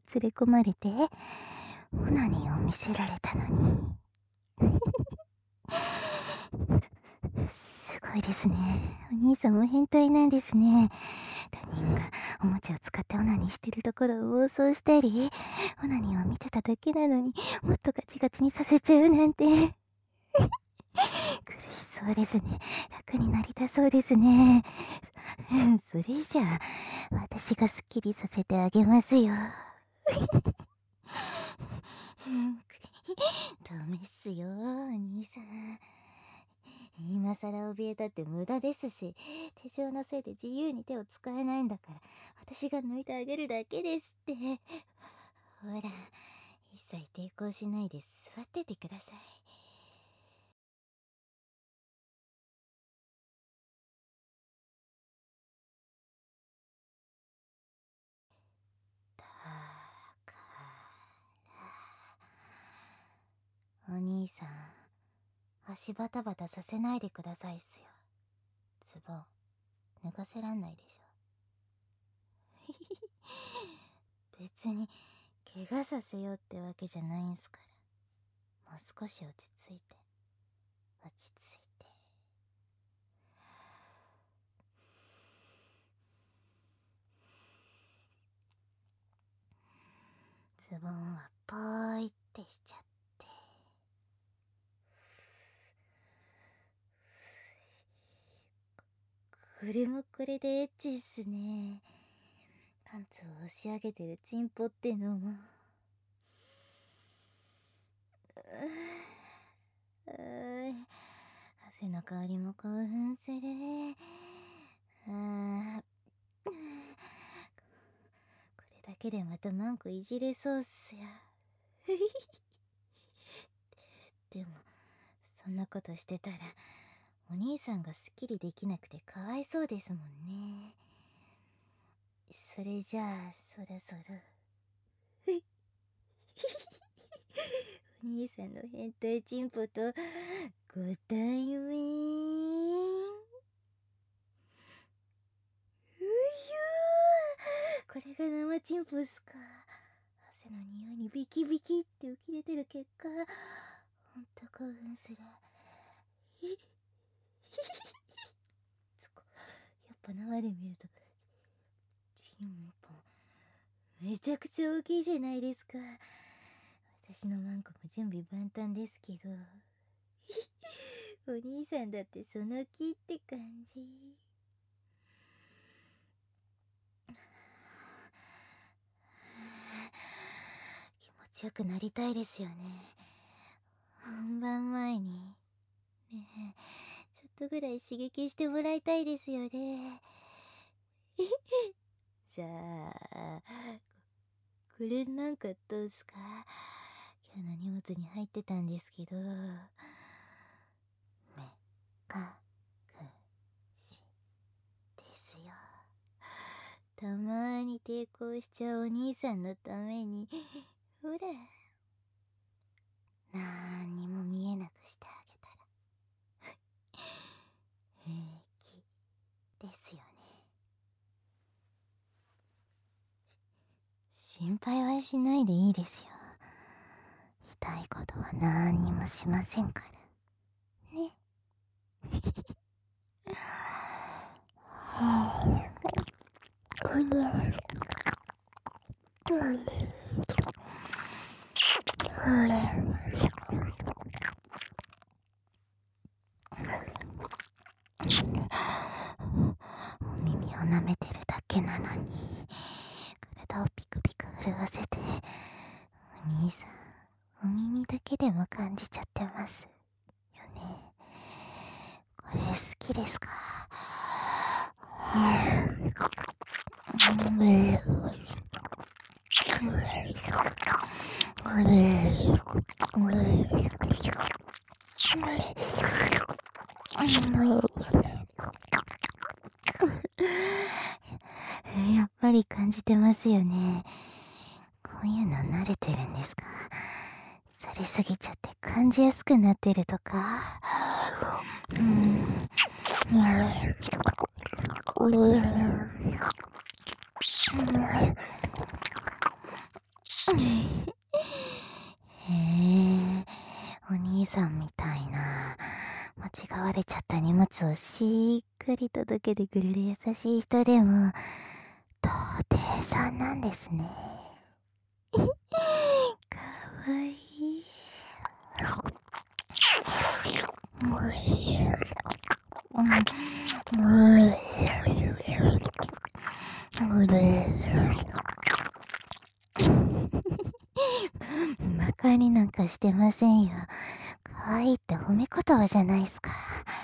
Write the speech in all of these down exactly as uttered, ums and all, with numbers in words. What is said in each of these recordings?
連れ込まれて、オナニーを見せられたのに。すごいですね。お兄さんも変態なんですね。他人がおもちゃを使ってオナニーしてるところを妄想したり、オナニーを見てただけなのにもっとガチガチにさせちゃうなんて。苦しそうですね。楽になりたそうですね。それじゃあ私がスッキリさせてあげますよ。ダメっすよ、お兄さん。今さら怯えたって無駄ですし、手錠のせいで自由に手を使えないんだから、私が抜いてあげるだけですって。ほら、一切抵抗しないで座っててください。だからお兄さん、足バタバタさせないでくださいっすよ。ズボン脱がせらんないでしょ。別に怪我させようってわけじゃないんすから、もう少し落ち着いて落ち着いて。ズボンはぽーいってしちゃって、これもこれでエッチっすね。パンツを押し上げてるチンポってのも。うう汗の香りも興奮する。あこれだけでまたマンコいじれそうっすよ。でもそんなことしてたらお兄さんがすっきりできなくてかわいそうですもんね。それじゃあそろそろお兄さんの変態チンポとご対面。うひょー、これが生チンポっすか。汗の匂いにビキビキって浮き出てる結果、ほんと興奮する。つこやっぱ生で見るとチンポめちゃくちゃ大きいじゃないですか。私のマンコも準備万端ですけど、お兄さんだってその気って感じ。気持ちよくなりたいですよね。本番前にねえ、ちょっとぐらい刺激してもらいたいですよね。じゃあこれなんかどうすか。今日の荷物に入ってたんですけど、目隠しですよ。たまーに抵抗しちゃうお兄さんのために、ほらなんにも見えなくしてあげたら平気ですよね。心配はしないでいいですよ。痛いことはなんにもしませんからね。お耳を舐めてるだけなのに体をピクピク震わせて、お兄さんお耳だけでも感じちゃってますよね。これ好きですか。やっぱり感じてますよね。こういうの慣れてるんですか。されすぎちゃって感じやすくなってるとか。うん。 さんみたいな、間違われちゃった荷物をしっかり届けてくれる優しい人でも、童貞さんなんですね。かわいい。バカになんかしてませんよ。可愛いって褒め言葉じゃないっすか。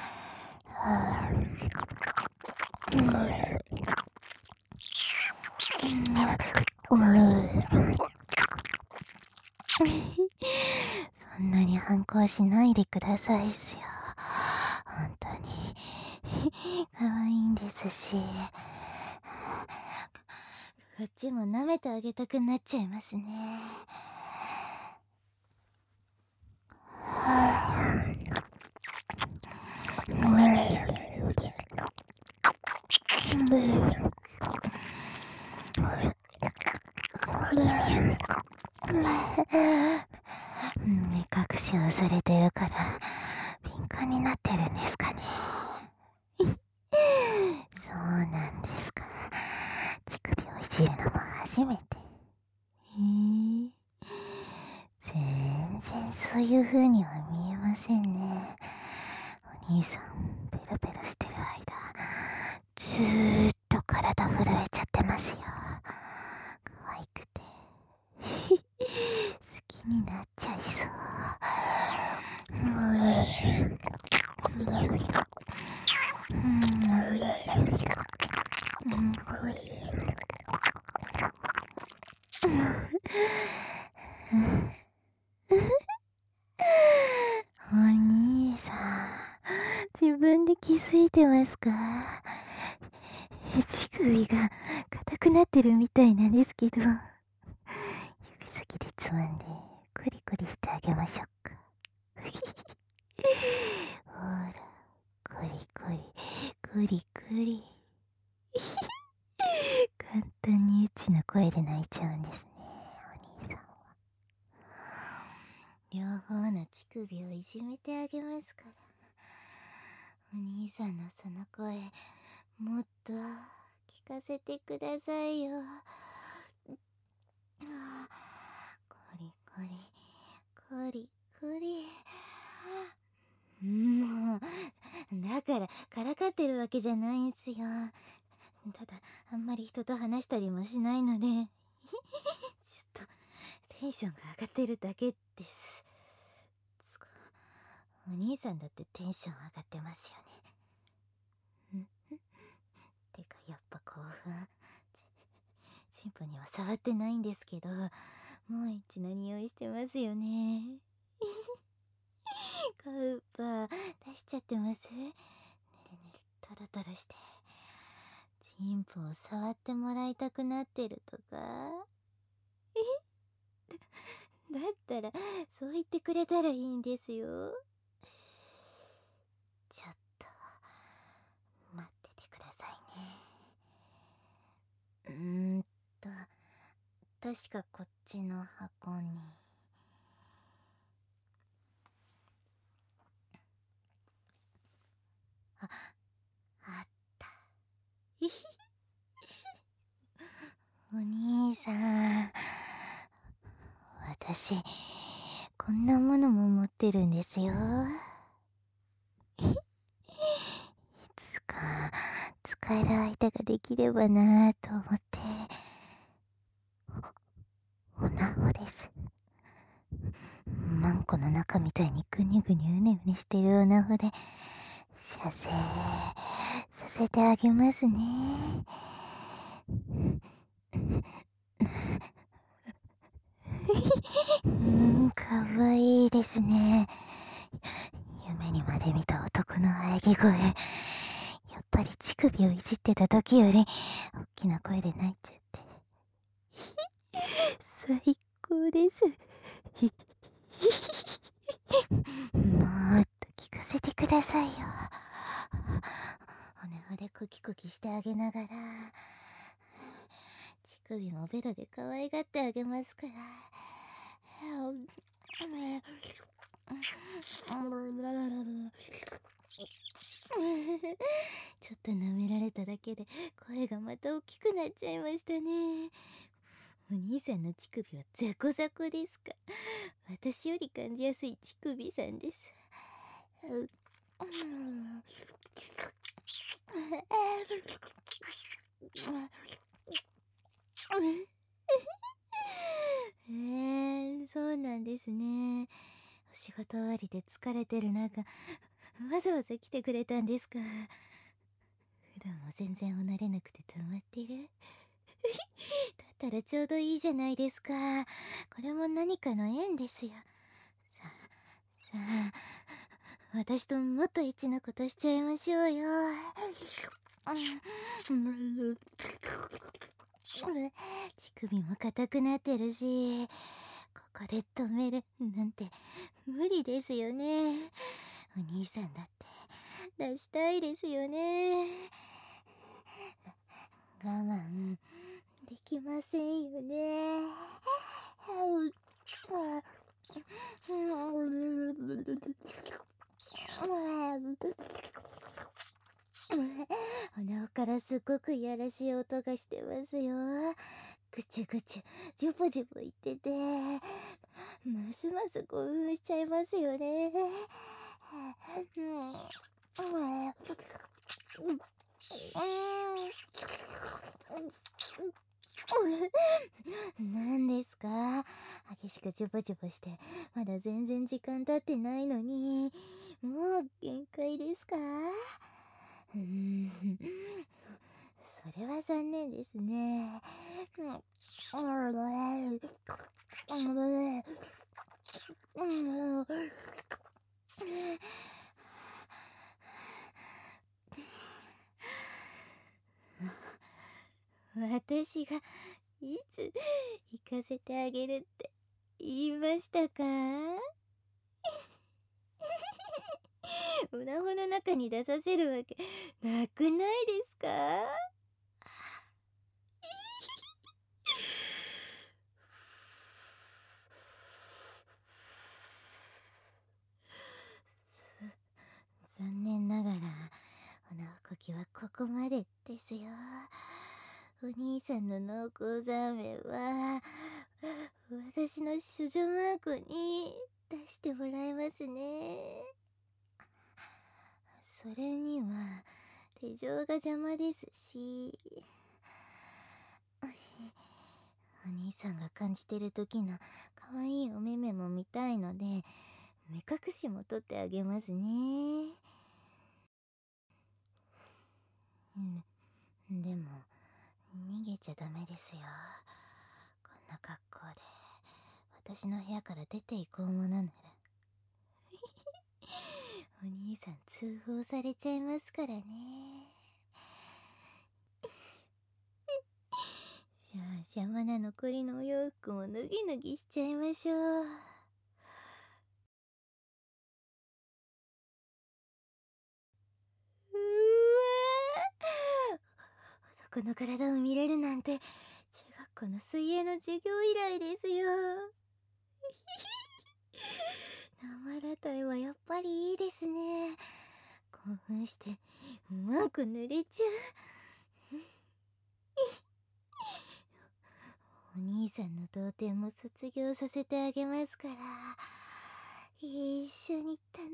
そんなに反抗しないでくださいっすよ。本当に可愛いんですし、こっちも舐めてあげたくなっちゃいますね。目隠しをされてるから敏感になってるんですかね。そうなんですか。乳首をいじるのも初めて。へえ、全然そういう風には見えませんね。お兄さんペロペロしてる間ずーっと体震えちゃってますよ。可愛くて好きになっちゃいそう。お兄さん、自分で気づいてますか？乳首が硬くなってるみたいなんですけど、指先でつまんでコリコリしてあげましょうか。ほら、コリコリコリコリ。簡単にエッチな声で泣いちゃうんですね、お兄さんは。両方の乳首をいじめてあげますから。お兄さんのその声、もっと聞かせてくださいよ。コリコリコリコリ。もうだからからかってるわけじゃないんすよ。ただあんまり人と話したりもしないのでちょっとテンションが上がってるだけです。つかお兄さんだってテンション上がってますよね。んてかやっぱ興奮。チンポには触ってないんですけど、もうエッチな匂いしてますよね。カウパ出しちゃってます。ねるねるトロトロしてチンポを触ってもらいたくなってるとか。だったらそう言ってくれたらいいんですよ。ちょっと待っててくださいね。うーんと確かこっちの箱にあ、あった。お兄さん、私こんなものも持ってるんですよ。いつか使える相手ができればなぁと思って。おなほです。マンコの中みたいにぐにゅぐにゅうねうねしてるおなほで射精させてあげますね。うーん、かわいいですね。夢にまで見た男の喘ぎ声。やっぱり乳首をいじってた時より大きな声で泣いちゃって。最高です。もっと聞かせてくださいよ。おなほでコキコキしてあげながら乳首もベロで可愛がってあげますから。 ちょっと舐められただけで声がまた大きくなっちゃいましたね。お兄さんの乳首はザコザコですか？私より感じやすい乳首さんです。へえ、そうなんですね。お仕事終わりで疲れてる中、わざわざ来てくれたんですか。普段も全然お慣れなくて溜まってる。だったらちょうどいいじゃないですか。これも何かの縁ですよ。さあ、さあ、私ともっとエッチなことしちゃいましょうよ。乳首も硬くなってるし、ここで止めるなんて無理ですよね。お兄さんだって出したいですよね。我慢できませんよね。鼻からすごくいやらしい音がしてますよ。ぐちゅぐちゅ、ジュボジュボ言ってて、ますます興奮しちゃいますよね。何ですか？激しくジュボジュボして、まだ全然時間経ってないのに、もう限界ですか？うーん、それは残念ですね。私がいつ行かせてあげるって言いましたか？オナホの中に出させるわけなくないですか？残念ながら、おなこきはここまでですよ。お兄さんの濃厚ザーメンは、私の処女マークに出してもらいますね。それには、手錠が邪魔ですし、お兄さんが感じてる時の可愛いお目目も見たいので、目隠しも取ってあげますね。うん、でも、逃げちゃダメですよ。こんな格好で、私の部屋から出て行こうもななら。お兄さん通報されちゃいますからね。じゃあ邪魔な残りのお洋服も脱ぎ脱ぎしちゃいましょう。うわー、男の体を見れるなんて中学校の水泳の授業以来ですよ。生裸体はやっぱりいいですね。興奮してうまく濡れちゃう。お兄さんの童貞も卒業させてあげますから、一緒に楽